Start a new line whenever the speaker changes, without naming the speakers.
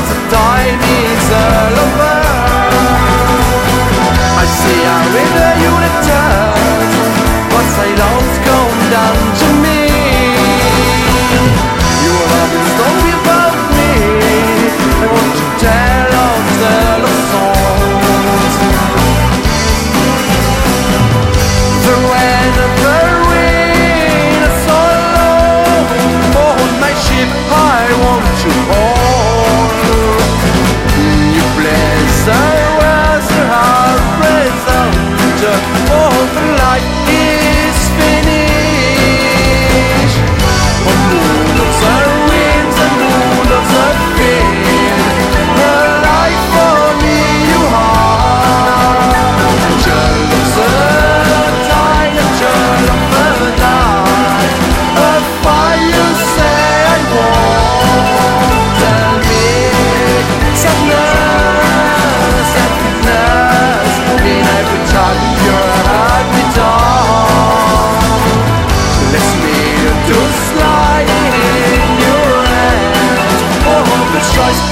a die needs a lover. I see how river you return, but sailors come down to me. You will always talk about me. I want to tell of the love songs. The wind and the rain are so long. On my ship I want you all. You bless the words that are present. All the light is finished. On moon of the winds and moon of the wind, a life for me you are. Angel of the tide, angel of the night, a fire you say I want. Tell me sadness, sadness in every time your heart beats on. Let me to slide in your hands. Oh, the choice